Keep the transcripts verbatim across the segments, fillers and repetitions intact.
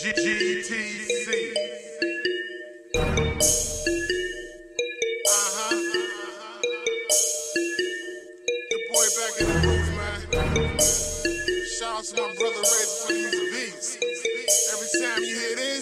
G T C. Uh-huh. Your boy back in the booth, man. Shout out to my brother Razor for these beats. Every time you hear this,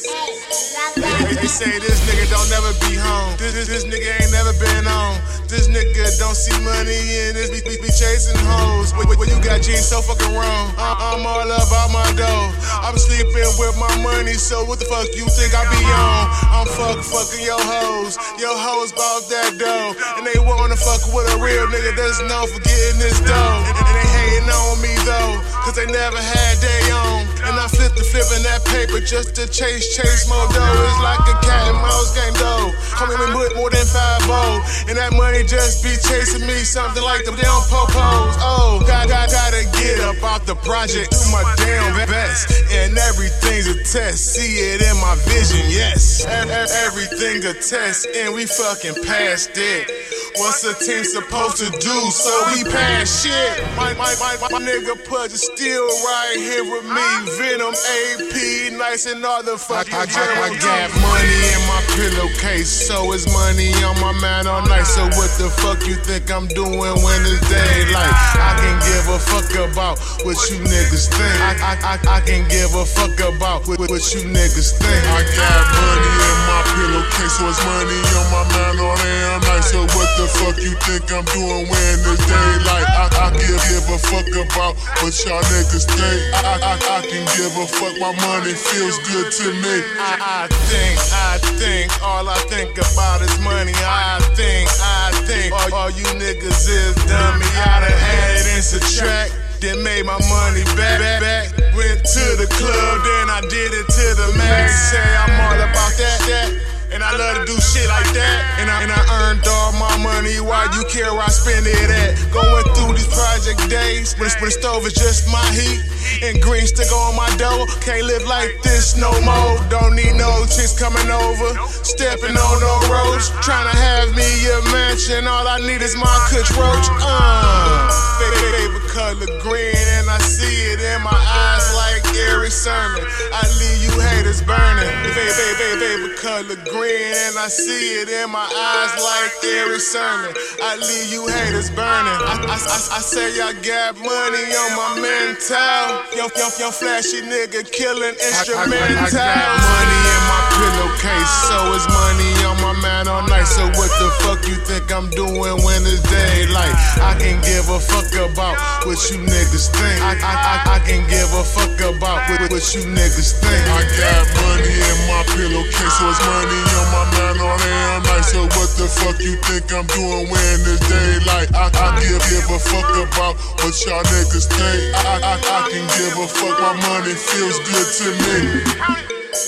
they, they say this nigga don't never be home. This, this, this nigga ain't never been on. This nigga don't see money in this, be, be, be chasing hoes. When, when you got jeans so fucking wrong, I, I'm all about my dough. I'm sleeping with my money, so what the fuck you think I be on? I'm fuck fucking your hoes. Your hoes bout that dough. And they wanna fuck with a real nigga that's known for getting this dough. And, and they hating on me though, cause they never had their own. And I flip the flipping that paper just to chase, chase more dough. It's like a cat and mouse game though. Come in with more than five oh. And that money just be chasing me, something like them damn popos. Oh, God, God, gotta get up out the project, do my damn best. And everything's a test, see it in my vision, yes. Everything a test, and we fucking passed it. What's a team supposed to do? So we pass shit. My, my, my, my nigga Pudge is still right here with me. Venom, A P, nice and all the fucking I, I, I, I got money in my pillowcase, so it's money on my man all night. So what the fuck you think I'm doing when it's daylight? I can give a fuck about what you niggas think. I, I, I, I can give a fuck about what, what you niggas think. I got money in my pillowcase, so it's money on my man all damn night. So what the fuck you think I'm doing when it's daylight? I, I give, give a fuck about what y'all niggas think. I, I, I can give a fuck, my money feels good to me. I, I think, I think, all I think about is money. I think, I think, all, all you niggas is dummy. I done added and subtract, then made my money back, back, back. Went to the club, then I did it to the max. Say I'm all about that, that. And I love to do shit like that. And I, and I earned all my money. Why you care where I spend it at? Going through these project days, when the, when the stove is just my heat and green stick on my dough. Can't live like this no more. Don't need no chicks coming over, stepping on no roads, trying to have me a mansion. All I need is my Kush Roach. Uh, favorite color green, and I see it in my eyes like Eric Sermon. I leave you haters burning. Favorite, favorite color green, and I see it in my eyes like Eric Sermon. I leave you haters burning. I, I, I, I say I got money on my mental. Yo, yo, yo, flashy nigga killing instrumental. I, I, I got money in my pillowcase, so it's money on my man all night. So what the fuck you think I'm doing when it's daylight? I can give a fuck about what you niggas think. I, I, I, I can give a fuck about what, what you niggas think. I got money in my pillowcase, so it's money on my man all damn night. So what the fuck you think I'm doing when it's daylight? I, I give, give a fuck about what y'all niggas think. I, I, I can give a fuck, my money feels good to me.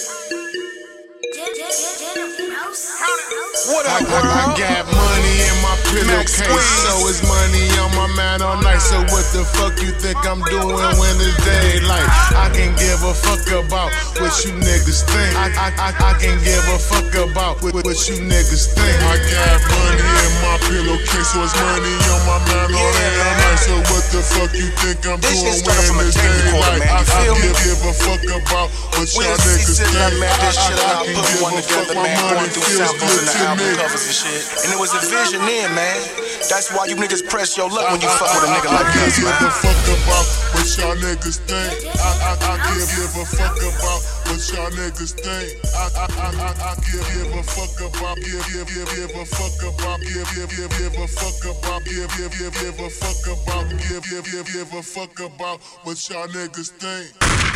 What up, I, I, I got money in my pillowcase, so it's money on my man all night. So what the fuck you think I'm doing when it's daylight? I can give a fuck about what you niggas think. I, I, I, I can give a fuck about what, what you niggas think. I got money in my pillowcase, so it's money on my man all damn night. So what the fuck you think I'm doing when it's daylight? I, I give, give a fuck about what y'all niggas think. I, I, I can give a fuck, my money feels good to me. Covers and shit. And it was a vision then, man. That's why you niggas press your luck when you fuck with a nigga like us, man. I give a fuck about what y'all niggas think. I, I, I give, give a fuck about what y'all niggas think. I, I, I, I, I give, give a fuck about, give, give, give, give a fuck about, give, give, give, give a fuck about, give, give, give, give a fuck about, give, give, give, give a fuck about what y'all niggas think.